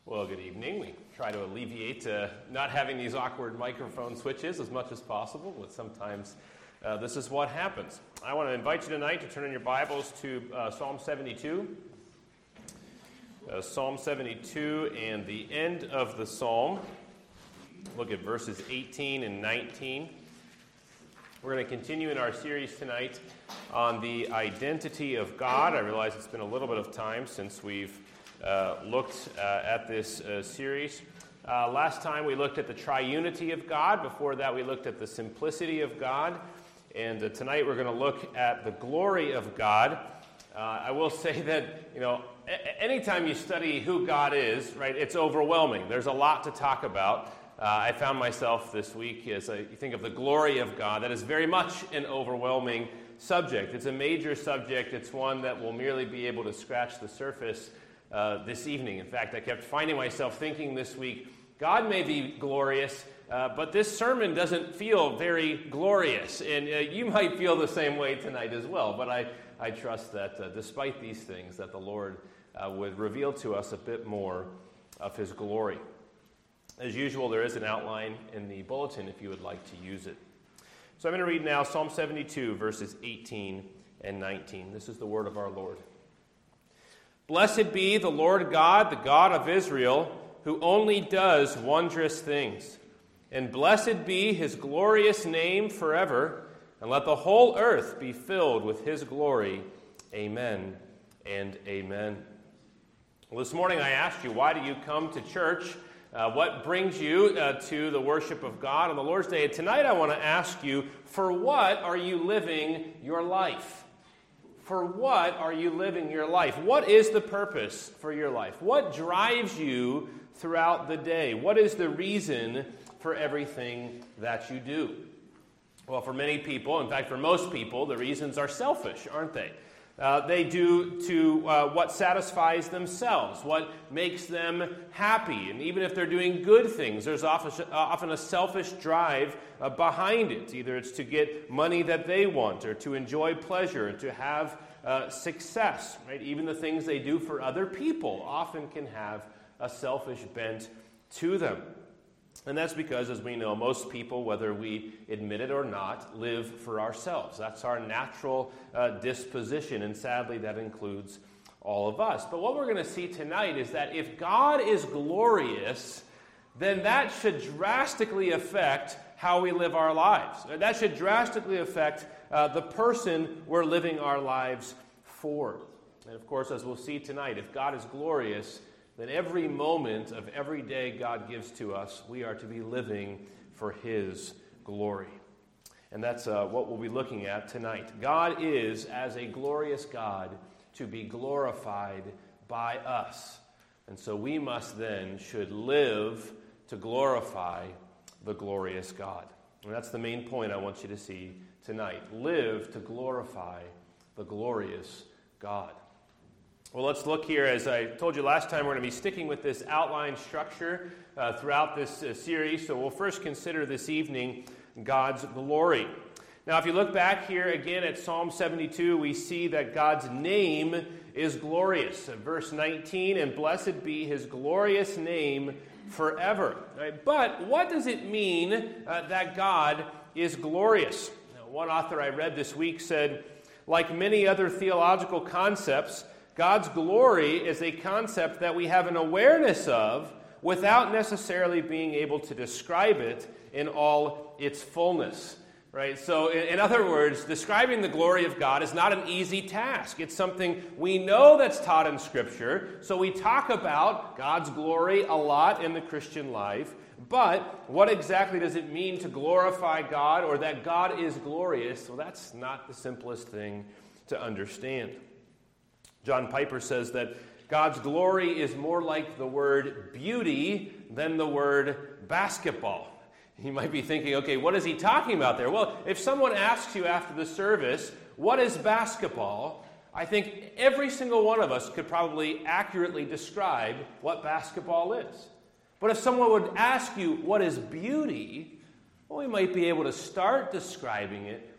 Well, good evening. We try to alleviate not having these awkward microphone switches as much as possible, but sometimes this is what happens. I want to invite you tonight to turn in your Bibles to Psalm 72. Psalm 72 and the end of the psalm. Look at verses 18 and 19. We're going to continue in our series tonight on the identity of God. I realize it's been a little bit of time since we've looked at this series. Last time we looked at the triunity of God. Before that we looked at the simplicity of God. And tonight we're going to look at the glory of God. I will say that, anytime you study who God is, right, it's overwhelming. There's a lot to talk about. I found myself this week, as you think of the glory of God, that is very much an overwhelming subject. It's a major subject. It's one that will merely be able to scratch the surface this evening. In fact, I kept finding myself thinking this week, God may be glorious, but this sermon doesn't feel very glorious. And you might feel the same way tonight as well. But I trust that despite these things, that the Lord would reveal to us a bit more of His glory. As usual, there is an outline in the bulletin if you would like to use it. So I'm going to read now Psalm 72, verses 18 and 19. This is the word of our Lord. Blessed be the Lord God, the God of Israel, who only does wondrous things. And blessed be His glorious name forever, and let the whole earth be filled with His glory. Amen and amen. Well, this morning I asked you, why do you come to church? What brings you to the worship of God on the Lord's Day? And tonight I want to ask you, for what are you living your life? For what are you living your life? What is the purpose for your life? What drives you throughout the day? What is the reason for everything that you do? Well, for many people, in fact, for most people, the reasons are selfish, aren't they? They do to what satisfies themselves, what makes them happy. And even if they're doing good things, there's often a selfish drive behind it. Either it's to get money that they want, or to enjoy pleasure, to have success. Right? Even the things they do for other people often can have a selfish bent to them. And that's because, as we know, most people, whether we admit it or not, live for ourselves. That's our natural disposition, and sadly that includes all of us. But what we're going to see tonight is that if God is glorious, then that should drastically affect how we live our lives. That should drastically affect the person we're living our lives for. And of course, as we'll see tonight, if God is glorious, then every moment of every day God gives to us, we are to be living for His glory. And that's what we'll be looking at tonight. God is, as a glorious God, to be glorified by us. And so we must then should live to glorify the glorious God. And that's the main point I want you to see tonight. Live to glorify the glorious God. Well, let's look here. As I told you last time, we're going to be sticking with this outline structure throughout this series. So we'll first consider this evening God's glory. Now, if you look back here again at Psalm 72, we see that God's name is glorious. Verse 19, and blessed be His glorious name forever. Right? But what does it mean that God is glorious? Now, one author I read this week said, like many other theological concepts, God's glory is a concept that we have an awareness of without necessarily being able to describe it in all its fullness. Right? So, in other words, describing the glory of God is not an easy task. It's something we know that's taught in Scripture, so we talk about God's glory a lot in the Christian life, but what exactly does it mean to glorify God, or that God is glorious? Well, that's not the simplest thing to understand. John Piper says that God's glory is more like the word beauty than the word basketball. You might be thinking, okay, what is he talking about there? Well, if someone asks you after the service, what is basketball? I think every single one of us could probably accurately describe what basketball is. But if someone would ask you, what is beauty? Well, we might be able to start describing it,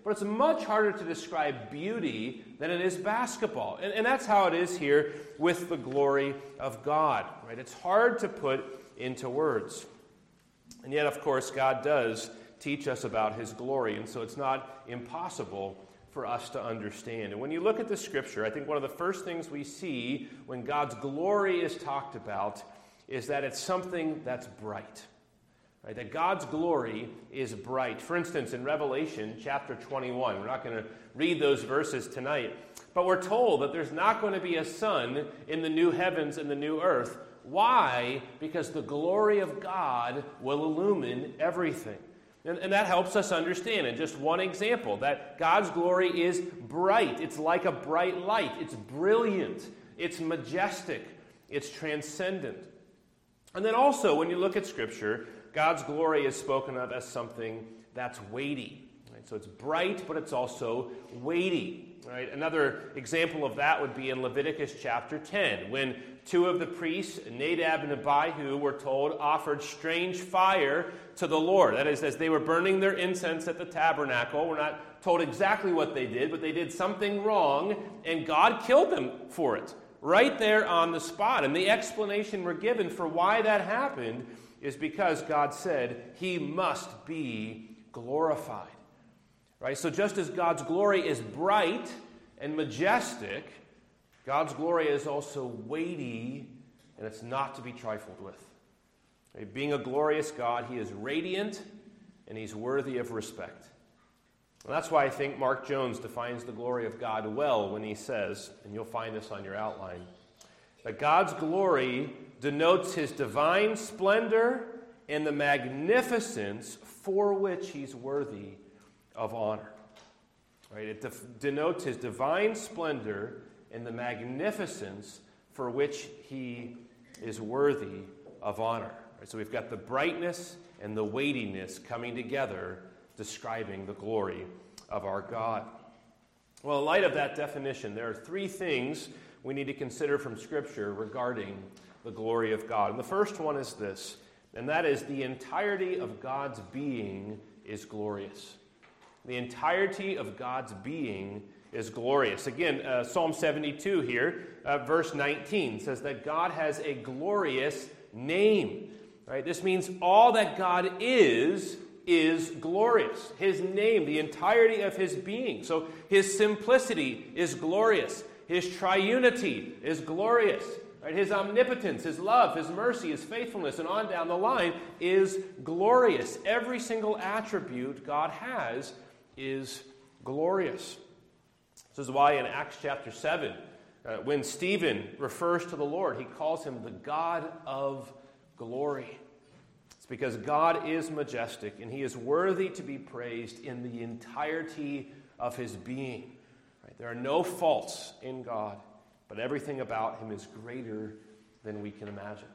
but it's much harder to describe beauty than it is basketball. And that's how it is here with the glory of God, right? It's hard to put into words. And yet, of course, God does teach us about his glory, and so it's not impossible for us to understand. And when you look at the Scripture, I think one of the first things we see when God's glory is talked about is that it's something that's bright. Right? That God's glory is bright. For instance, in Revelation chapter 21, we're not going to read those verses tonight, but we're told that there's not going to be a sun in the new heavens and the new earth. Why? Because the glory of God will illumine everything. And that helps us understand, in just one example, that God's glory is bright. It's like a bright light. It's brilliant. It's majestic. It's transcendent. And then also, when you look at Scripture, God's glory is spoken of as something that's weighty. Right? So it's bright, but it's also weighty. Right? Another example of that would be in Leviticus chapter 10, when two of the priests, Nadab and Abihu, were told, offered strange fire to the Lord. That is, as they were burning their incense at the tabernacle. We're not told exactly what they did, but they did something wrong, and God killed them for it, right there on the spot. And the explanation we're given for why that happened is because God said he must be glorified. Right? So just as God's glory is bright and majestic, God's glory is also weighty, and it's not to be trifled with. Right? Being a glorious God, he is radiant, and he's worthy of respect. And that's why I think Mark Jones defines the glory of God well when he says, and you'll find this on your outline, that God's glory denotes his divine splendor and the magnificence for which he's worthy of honor. Right? It denotes his divine splendor and the magnificence for which he is worthy of honor. Right? So we've got the brightness and the weightiness coming together, describing the glory of our God. Well, in light of that definition, there are three things we need to consider from Scripture regarding the glory of God. And the first one is this, and that is the entirety of God's being is glorious. The entirety of God's being is glorious. Again, Psalm 72 here, verse 19, says that God has a glorious name. Right? This means all that God is glorious. His name, the entirety of his being. So his simplicity is glorious. His triunity is glorious. Right? His omnipotence, his love, his mercy, his faithfulness, and on down the line is glorious. Every single attribute God has is glorious. This is why in Acts chapter 7, when Stephen refers to the Lord, he calls him the God of glory. It's because God is majestic and he is worthy to be praised in the entirety of his being. Right? There are no faults in God, but everything about him is greater than we can imagine.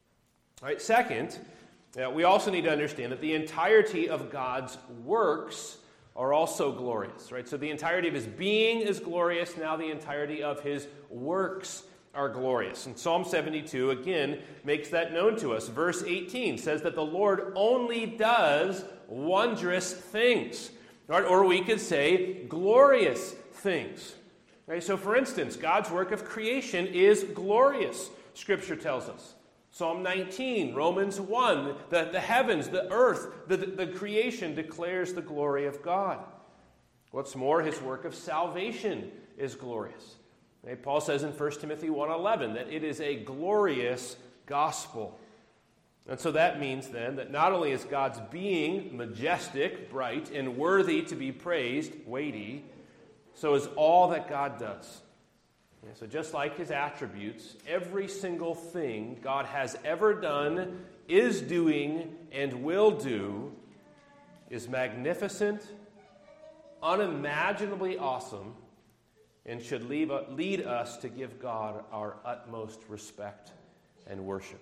All right, second, we also need to understand that the entirety of God's works are also glorious, right? So the entirety of his being is glorious. Now the entirety of his works are glorious. And Psalm 72, again, makes that known to us. Verse 18 says that the Lord only does wondrous things, right? Or we could say glorious things. Right? So for instance, God's work of creation is glorious, Scripture tells us. Psalm 19, Romans 1, the heavens, the earth, the creation declares the glory of God. What's more, his work of salvation is glorious. Right? Paul says in 1 Timothy 1:11 that it is a glorious gospel. And so that means then that not only is God's being majestic, bright, and worthy to be praised, weighty, so is all that God does. So just like his attributes, every single thing God has ever done, is doing, and will do is magnificent, unimaginably awesome, and should lead us to give God our utmost respect and worship.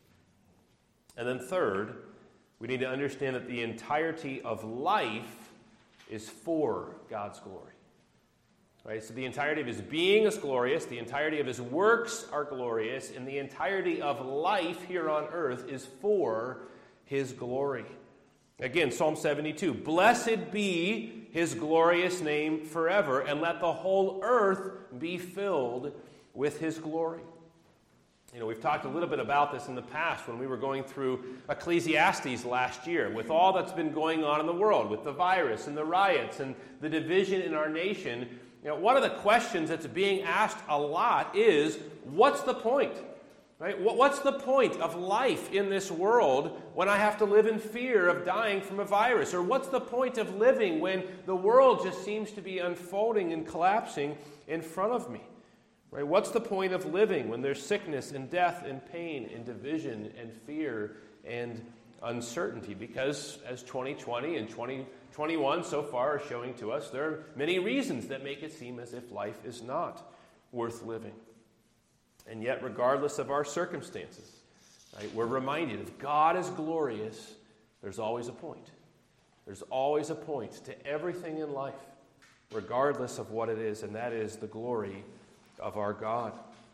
And then third, we need to understand that the entirety of life is for God's glory. Right? So the entirety of his being is glorious, the entirety of his works are glorious, and the entirety of life here on earth is for his glory. Again, Psalm 72, blessed be his glorious name forever, and let the whole earth be filled with his glory. We've talked a little bit about this in the past when we were going through Ecclesiastes last year, with all that's been going on in the world, with the virus and the riots and the division in our nation. One of the questions that's being asked a lot is, what's the point? Right? What's the point of life in this world when I have to live in fear of dying from a virus? Or what's the point of living when the world just seems to be unfolding and collapsing in front of me? Right? What's the point of living when there's sickness and death and pain and division and fear and uncertainty? Because as 2020 and 2021 so far are showing to us, there are many reasons that make it seem as if life is not worth living. And yet, regardless of our circumstances, right, we're reminded if God is glorious, there's always a point. There's always a point to everything in life, regardless of what it is, and that is the glory of our God.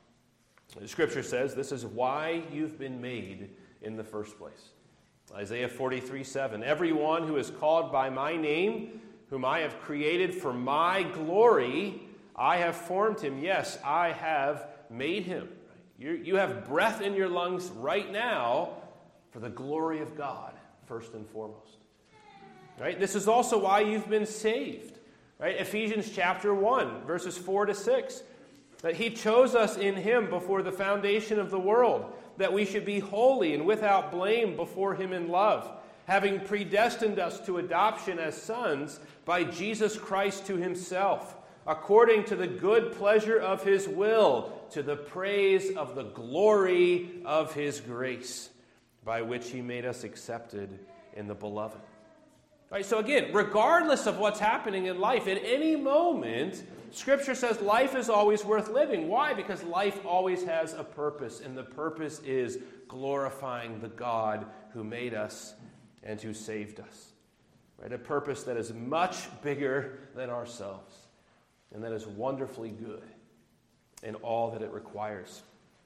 The Scripture says this is why you've been made in the first place. Isaiah 43:7, everyone who is called by my name, whom I have created for my glory, I have formed him. Yes, I have made him. You have breath in your lungs right now for the glory of God, first and foremost. Right? This is also why you've been saved. Right? Ephesians chapter 1, verses 4 to 6. That he chose us in him before the foundation of the world, that we should be holy and without blame before him in love, having predestined us to adoption as sons by Jesus Christ to himself, according to the good pleasure of his will, to the praise of the glory of his grace, by which he made us accepted in the beloved. Right, so again, regardless of what's happening in life, at any moment, Scripture says life is always worth living. Why? Because life always has a purpose, and the purpose is glorifying the God who made us and who saved us. Right, a purpose that is much bigger than ourselves, and that is wonderfully good in all that it requires.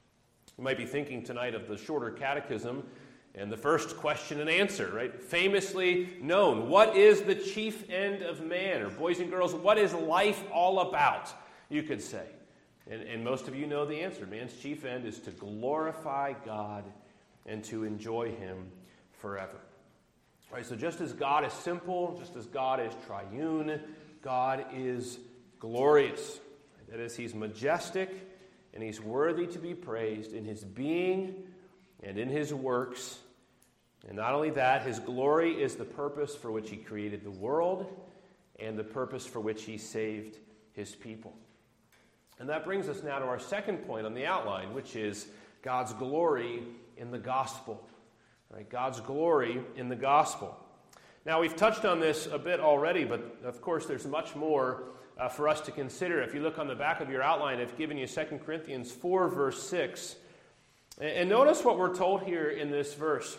You might be thinking tonight of the shorter catechism and the first question and answer, right? Famously known. What is the chief end of man? Or boys and girls, what is life all about? You could say. And most of you know the answer. Man's chief end is to glorify God and to enjoy him forever. Right, so just as God is simple, just as God is triune, God is glorious. That is, he's majestic and he's worthy to be praised in his being and in his works. And not only that, his glory is the purpose for which he created the world and the purpose for which he saved his people. And that brings us now to our second point on the outline, which is God's glory in the gospel. Right? God's glory in the gospel. Now, we've touched on this a bit already, but of course there's much more for us to consider. If you look on the back of your outline, I've given you 2 Corinthians 4, verse 6. And notice what we're told here in this verse.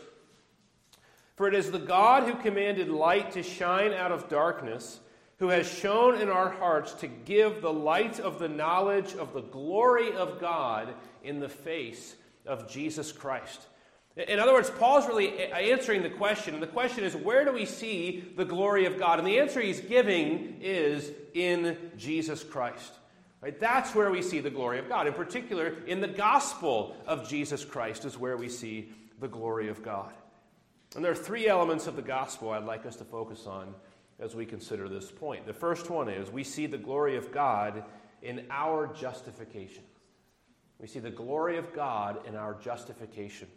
For it is the God who commanded light to shine out of darkness, who has shown in our hearts to give the light of the knowledge of the glory of God in the face of Jesus Christ. In other words, Paul's really answering the question, and the question is, where do we see the glory of God? And the answer he's giving is in Jesus Christ. Right? That's where we see the glory of God. In particular, in the gospel of Jesus Christ is where we see the glory of God. And there are three elements of the gospel I'd like us to focus on as we consider this point. The first one is we see the glory of God in our justification. We see the glory of God in our justification.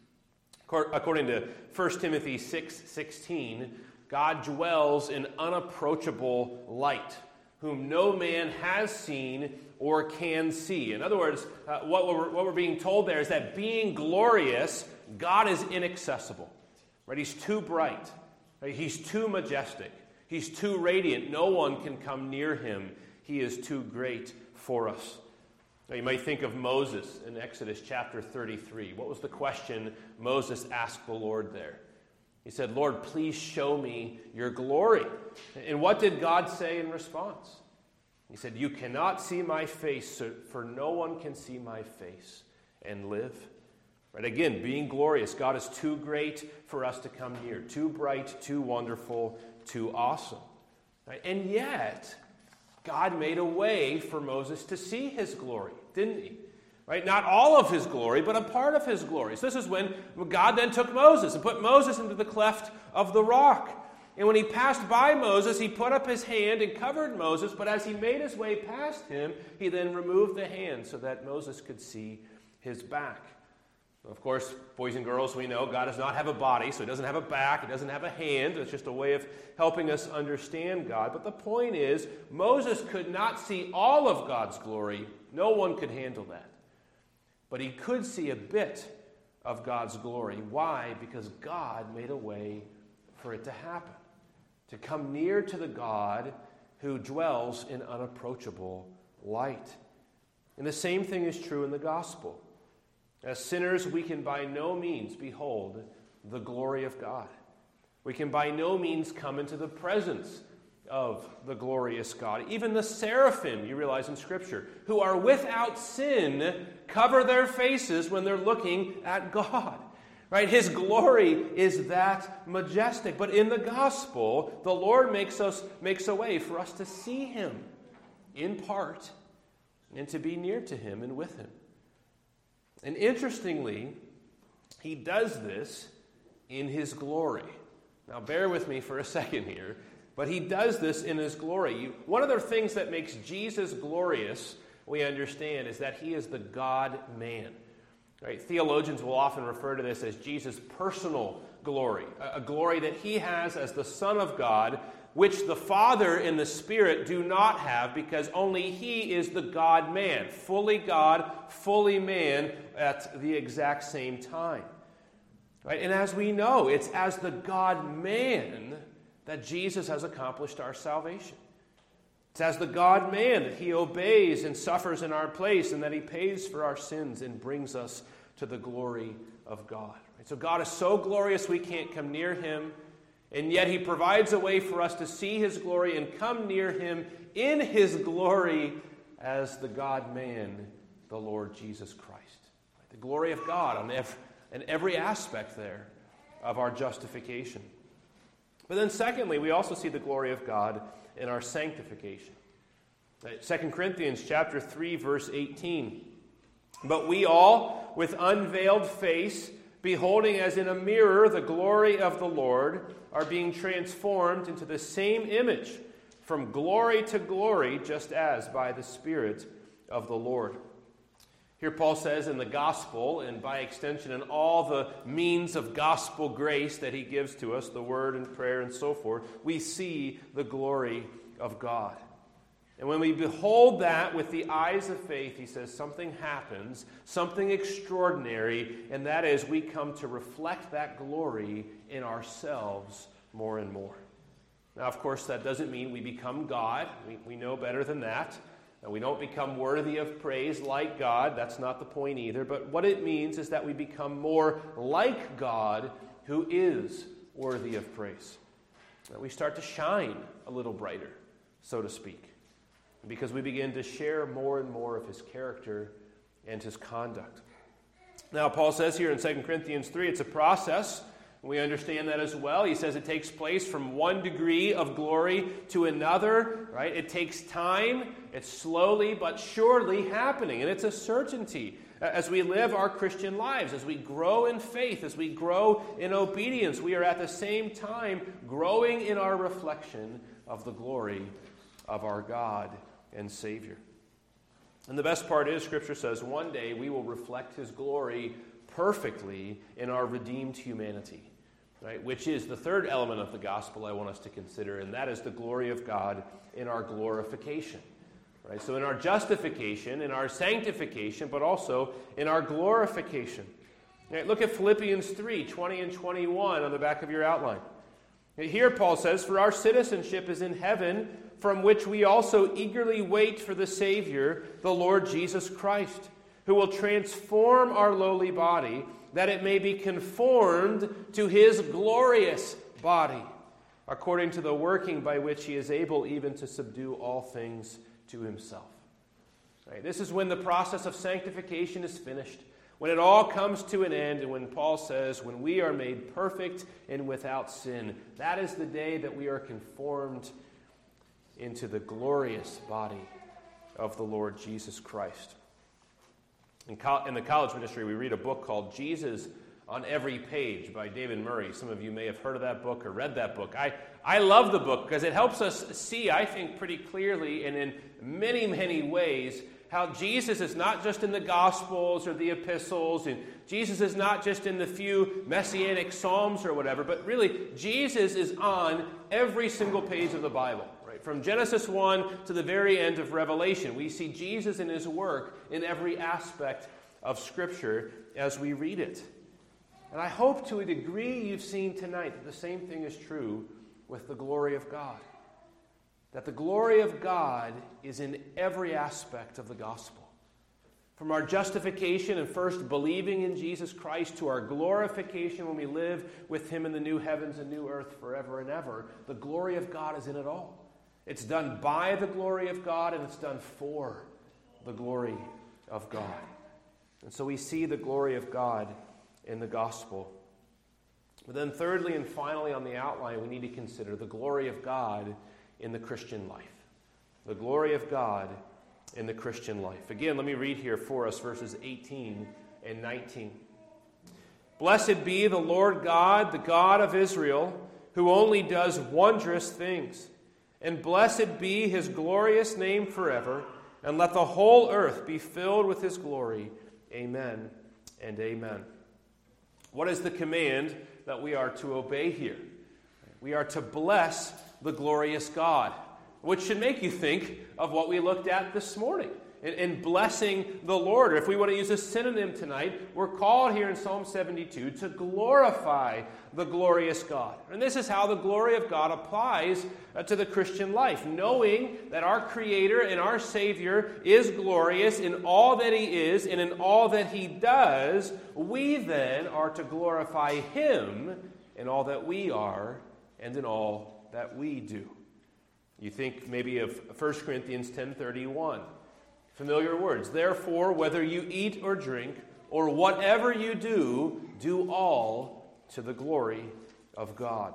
According to 1 Timothy 6:16, God dwells in unapproachable light, whom no man has seen or can see. In other words, what we're being told there is that being glorious, God is inaccessible. Right? He's too bright. Right? He's too majestic. He's too radiant. No one can come near him. He is too great for us. Now, you might think of Moses in Exodus chapter 33. What was the question Moses asked the Lord there? He said, Lord, please show me your glory. And what did God say in response? He said, you cannot see my face, for no one can see my face and live. Right? Again, being glorious. God is too great for us to come near. Too bright, too wonderful, too awesome. Right? And yet, God made a way for Moses to see his glory, didn't he? Right? Not all of his glory, but a part of his glory. So this is when God then took Moses and put Moses into the cleft of the rock. And when he passed by Moses, he put up his hand and covered Moses, but as he made his way past him, he then removed the hand so that Moses could see his back. Of course, boys and girls, we know God does not have a body, so he doesn't have a back, he doesn't have a hand. It's just a way of helping us understand God. But the point is, Moses could not see all of God's glory. No one could handle that. But he could see a bit of God's glory. Why? Because God made a way for it to happen. To come near to the God who dwells in unapproachable light. And the same thing is true in the gospel. As sinners, we can by no means behold the glory of God. We can by no means come into the presence of the glorious God. Even the seraphim, you realize in Scripture, who are without sin, cover their faces when they're looking at God. Right? His glory is that majestic. But in the gospel, the Lord makes a way for us to see him in part and to be near to him and with him. And interestingly, he does this in his glory. Now bear with me for a second here, but he does this in his glory. One of the things that makes Jesus glorious, we understand, is that he is the God-man. Right? Theologians will often refer to this as Jesus' personal glory, a glory that he has as the Son of God, which the Father and the Spirit do not have, because only he is the God-man, fully God, fully man at the exact same time. Right? And as we know, it's as the God-man that Jesus has accomplished our salvation. It's as the God-man that he obeys and suffers in our place, and that he pays for our sins and brings us to the glory of God. Right? So God is so glorious we can't come near him, and yet he provides a way for us to see his glory and come near him in his glory as the God-man, the Lord Jesus Christ. Right? The glory of God in every aspect there of our justification. But then secondly, we also see the glory of God in our sanctification. 2 Corinthians chapter 3, verse 18. But we all, with unveiled face, beholding as in a mirror the glory of the Lord, are being transformed into the same image, from glory to glory, just as by the Spirit of the Lord. Here Paul says in the gospel, and by extension in all the means of gospel grace that he gives to us, the word and prayer and so forth, we see the glory of God. And when we behold that with the eyes of faith, he says something happens, something extraordinary, and that is we come to reflect that glory in ourselves more and more. Now, of course, that doesn't mean we become God. We know better than that. And we don't become worthy of praise like God. That's not the point either. But what it means is that we become more like God, who is worthy of praise. That we start to shine a little brighter, so to speak, because we begin to share more and more of his character and his conduct. Now, Paul says here in 2 Corinthians 3, it's a process. We understand that as well. He says it takes place from one degree of glory to another, right? It takes time. It's slowly but surely happening, and it's a certainty. As we live our Christian lives, as we grow in faith, as we grow in obedience, we are at the same time growing in our reflection of the glory of our God and Savior. And the best part is, Scripture says, one day we will reflect his glory perfectly in our redeemed humanity, right? Which is the third element of the gospel I want us to consider, and that is the glory of God in our glorification. Right? So in our justification, in our sanctification, but also in our glorification. Right? Look at Philippians 3, 20 and 21 on the back of your outline. Here Paul says, "For our citizenship is in heaven, from which we also eagerly wait for the Savior, the Lord Jesus Christ, who will transform our lowly body, that it may be conformed to his glorious body, according to the working by which he is able even to subdue all things to himself." Right? This is when the process of sanctification is finished, When it all comes to an end, and when Paul says, when we are made perfect and without sin, that is the day that we are conformed into the glorious body of the Lord Jesus Christ. In the college ministry, we read a book called Jesus on Every Page by David Murray. Some of you may have heard of that book or read that book. I love the book because it helps us see, I think, pretty clearly and in many, many ways how Jesus is not just in the Gospels or the epistles, and Jesus is not just in the few messianic psalms or whatever, but really Jesus is on every single page of the Bible. Right? From Genesis 1 to the very end of Revelation, we see Jesus and his work in every aspect of Scripture as we read it. And I hope to a degree you've seen tonight that the same thing is true with the glory of God. That the glory of God is in every aspect of the gospel. From our justification and first believing in Jesus Christ to our glorification when we live with him in the new heavens and new earth forever and ever, the glory of God is in it all. It's done by the glory of God, and it's done for the glory of God. And so we see the glory of God in the gospel. But then thirdly and finally on the outline, we need to consider the glory of God in the Christian life. The glory of God in the Christian life. Again, let me read here for us verses 18 and 19. Blessed be the Lord God, the God of Israel, who only does wondrous things. And blessed be his glorious name forever, and let the whole earth be filled with his glory. Amen and amen. What is the command that we are to obey here? We are to bless the glorious God, which should make you think of what we looked at this morning in blessing the Lord. Or if we want to use a synonym tonight, we're called here in Psalm 72 to glorify the glorious God. And this is how the glory of God applies to the Christian life. Knowing that our Creator and our Savior is glorious in all that he is and in all that he does, we then are to glorify him in all that we are and in all that we do. You think maybe of 1 Corinthians 10:31. Familiar words. Therefore, whether you eat or drink, or whatever you do, do all to the glory of God.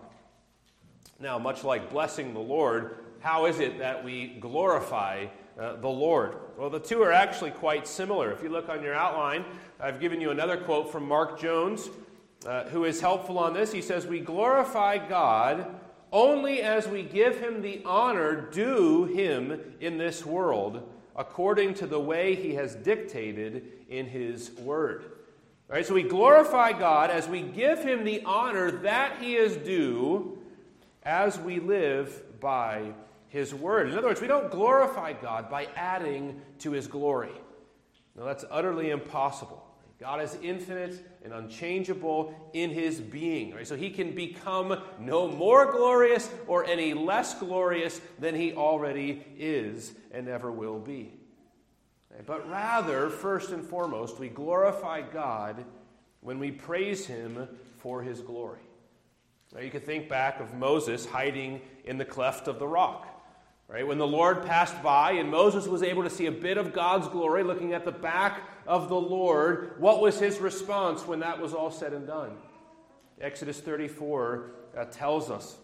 Now, much like blessing the Lord, how is it that we glorify the Lord? Well, the two are actually quite similar. If you look on your outline, I've given you another quote from Mark Jones, who is helpful on this. He says, "We glorify God only as we give him the honor due him in this world, according to the way he has dictated in his word." All right, so we glorify God as we give him the honor that he is due as we live by his word. In other words, we don't glorify God by adding to his glory. No, that's utterly impossible. God is infinite and unchangeable in his being. Right? So he can become no more glorious or any less glorious than he already is and ever will be. Right? But rather, first and foremost, we glorify God when we praise him for his glory. Right? You can think back of Moses hiding in the cleft of the rock. Right? When the Lord passed by and Moses was able to see a bit of God's glory looking at the back of the Lord, what was his response when that was all said and done? Exodus 34 tells us,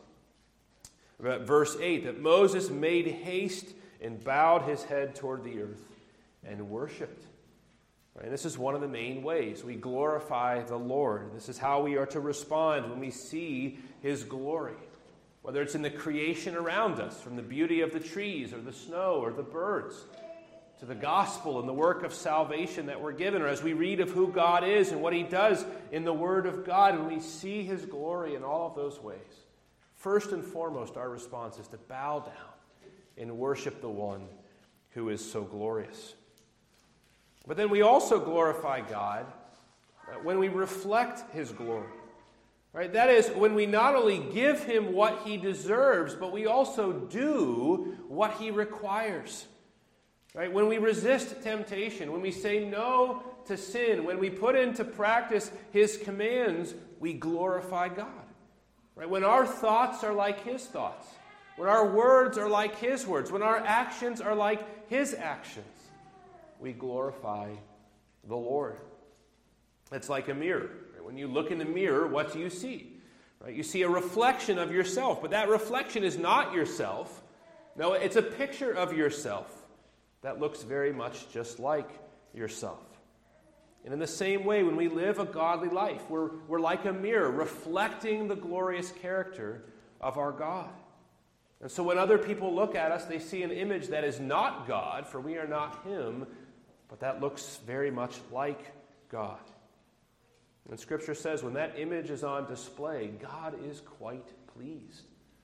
about verse 8, that Moses made haste and bowed his head toward the earth and worshipped. Right? And this is one of the main ways we glorify the Lord. This is how we are to respond when we see his glory. Whether it's in the creation around us, from the beauty of the trees or the snow or the birds, to the gospel and the work of salvation that we're given, or as we read of who God is and what he does in the Word of God, and we see his glory in all of those ways, first and foremost, our response is to bow down and worship the one who is so glorious. But then we also glorify God when we reflect his glory. Right? That is, when we not only give him what he deserves, but we also do what he requires. Right? When we resist temptation, when we say no to sin, when we put into practice his commands, we glorify God. Right? When our thoughts are like his thoughts, when our words are like his words, when our actions are like his actions, we glorify the Lord. It's like a mirror. When you look in the mirror, what do you see? Right? You see a reflection of yourself, but that reflection is not yourself. No, it's a picture of yourself that looks very much just like yourself. And in the same way, when we live a godly life, we're like a mirror reflecting the glorious character of our God. And so when other people look at us, they see an image that is not God, for we are not Him, but that looks very much like God. And Scripture says when that image is on display, God is quite pleased.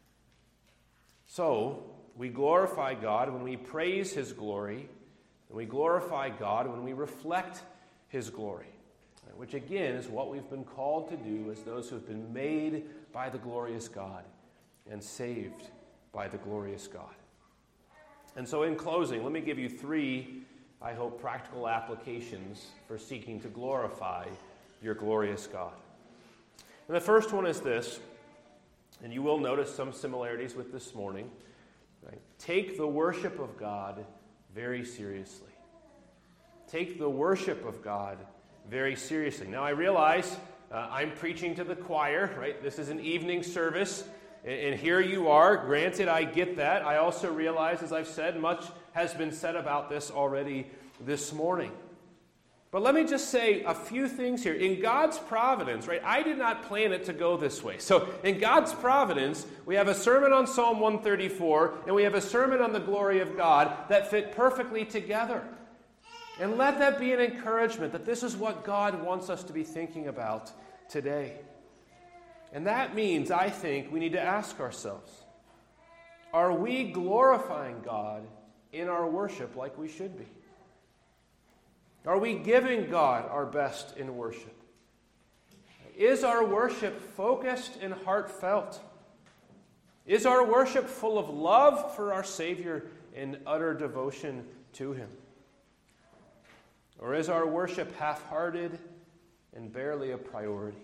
So, we glorify God when we praise His glory, and we glorify God when we reflect His glory, which again is what we've been called to do as those who have been made by the glorious God and saved by the glorious God. And so in closing, let me give you 3, I hope, practical applications for seeking to glorify your glorious God. And the first one is this, and you will notice some similarities with this morning. Right? Take the worship of God very seriously. Take the worship of God very seriously. Now I realize I'm preaching to the choir, right? This is an evening service, and here you are. Granted, I get that. I also realize, as I've said, much has been said about this already this morning. But let me just say a few things here. In God's providence, right, I did not plan it to go this way. So in God's providence, we have a sermon on Psalm 134, and we have a sermon on the glory of God that fit perfectly together. And let that be an encouragement that this is what God wants us to be thinking about today. And that means, I think, we need to ask ourselves, are we glorifying God in our worship like we should be? Are we giving God our best in worship? Is our worship focused and heartfelt? Is our worship full of love for our Savior and utter devotion to Him? Or is our worship half-hearted and barely a priority?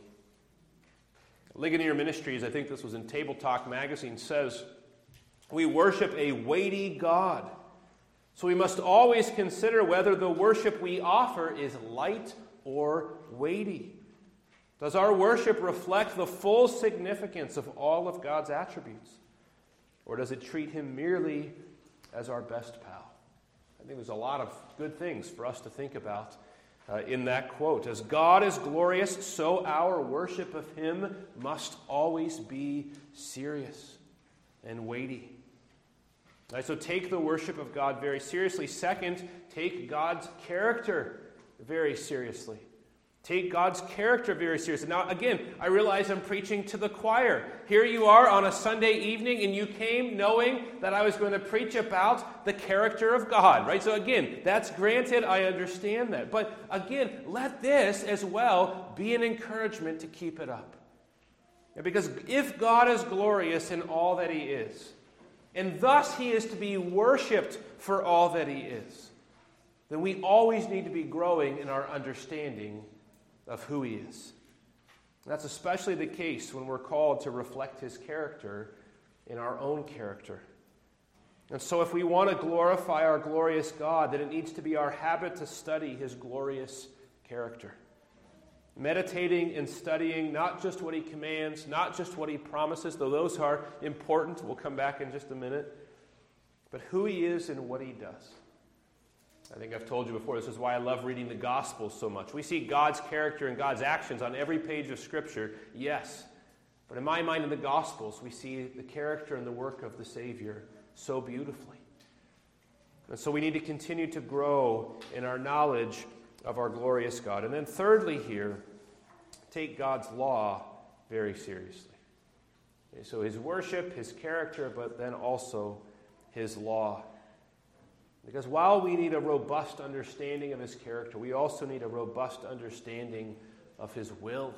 Ligonier Ministries, I think this was in Table Talk magazine, says, we worship a weighty God. So we must always consider whether the worship we offer is light or weighty. Does our worship reflect the full significance of all of God's attributes? Or does it treat Him merely as our best pal? I think there's a lot of good things for us to think about in that quote. As God is glorious, so our worship of Him must always be serious and weighty. Right, so take the worship of God very seriously. Second, take God's character very seriously. Take God's character very seriously. Now, again, I realize I'm preaching to the choir. Here you are on a Sunday evening, and you came knowing that I was going to preach about the character of God, right? So again, that's granted. I understand that. But again, let this as well be an encouragement to keep it up. Because if God is glorious in all that He is, and thus He is to be worshipped for all that He is, then we always need to be growing in our understanding of who He is. And that's especially the case when we're called to reflect His character in our own character. And so if we want to glorify our glorious God, then it needs to be our habit to study His glorious character. Meditating and studying not just what He commands, not just what He promises, though those are important. We'll come back in just a minute. But who He is and what He does. I think I've told you before, this is why I love reading the Gospels so much. We see God's character and God's actions on every page of Scripture, yes. But in my mind, in the Gospels, we see the character and the work of the Savior so beautifully. And so we need to continue to grow in our knowledge of our glorious God. And then thirdly here, take God's law very seriously. Okay, so His worship, His character, but then also His law. Because while we need a robust understanding of His character, we also need a robust understanding of His will.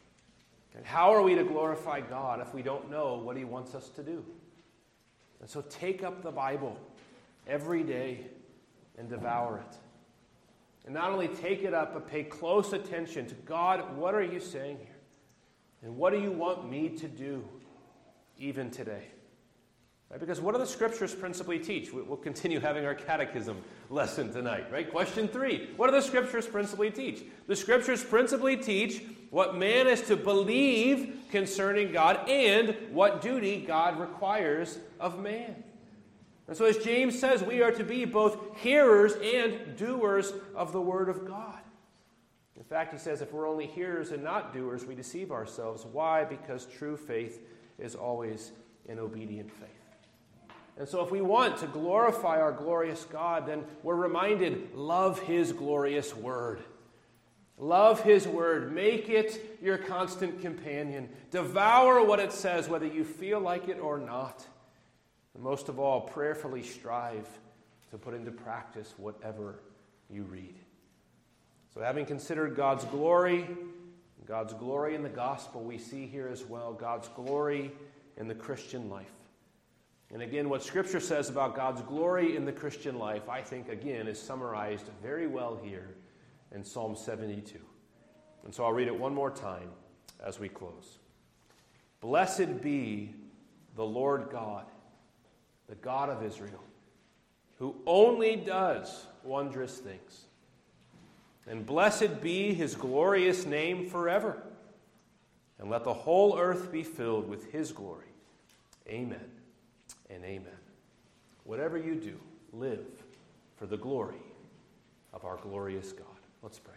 And how are we to glorify God if we don't know what He wants us to do? And so take up the Bible every day and devour it. And not only take it up, but pay close attention to God, what are you saying here? And what do you want me to do even today? Right? Because what do the Scriptures principally teach? We'll continue having our catechism lesson tonight. Right? Question 3. What do the Scriptures principally teach? The Scriptures principally teach what man is to believe concerning God and what duty God requires of man. And so as James says, we are to be both hearers and doers of the Word of God. In fact, he says if we're only hearers and not doers, we deceive ourselves. Why? Because true faith is always an obedient faith. And so if we want to glorify our glorious God, then we're reminded, love His glorious Word. Love His Word. Make it your constant companion. Devour what it says, whether you feel like it or not. And most of all, prayerfully strive to put into practice whatever you read. So having considered God's glory in the gospel, we see here as well God's glory in the Christian life. And again, what Scripture says about God's glory in the Christian life, I think, again, is summarized very well here in Psalm 72. And so I'll read it one more time as we close. Blessed be the Lord God, the God of Israel, who only does wondrous things. And blessed be His glorious name forever. And let the whole earth be filled with His glory. Amen and amen. Whatever you do, live for the glory of our glorious God. Let's pray.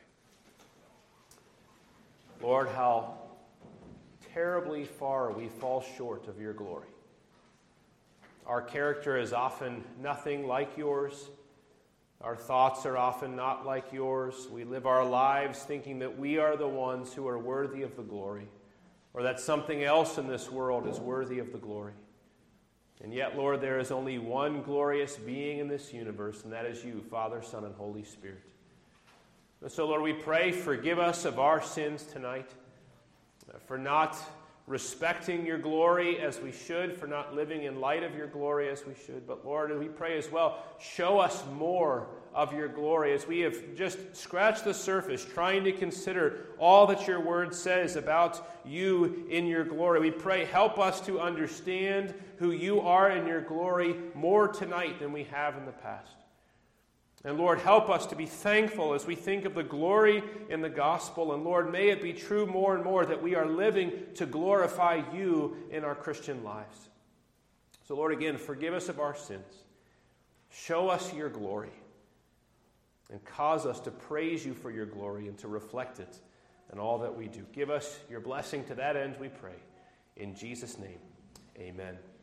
Lord, how terribly far we fall short of your glory. Our character is often nothing like yours. Our thoughts are often not like yours. We live our lives thinking that we are the ones who are worthy of the glory, or that something else in this world is worthy of the glory. And yet, Lord, there is only one glorious being in this universe, and that is you, Father, Son, and Holy Spirit. And so, Lord, we pray, forgive us of our sins tonight, for not respecting your glory as we should, for not living in light of your glory as we should. But Lord, we pray as well, show us more of your glory as we have just scratched the surface, trying to consider all that your word says about you in your glory. We pray, help us to understand who you are in your glory more tonight than we have in the past. And Lord, help us to be thankful as we think of the glory in the gospel. And Lord, may it be true more and more that we are living to glorify you in our Christian lives. So Lord, again, forgive us of our sins. Show us your glory. And cause us to praise you for your glory and to reflect it in all that we do. Give us your blessing to that end, we pray. In Jesus' name, amen.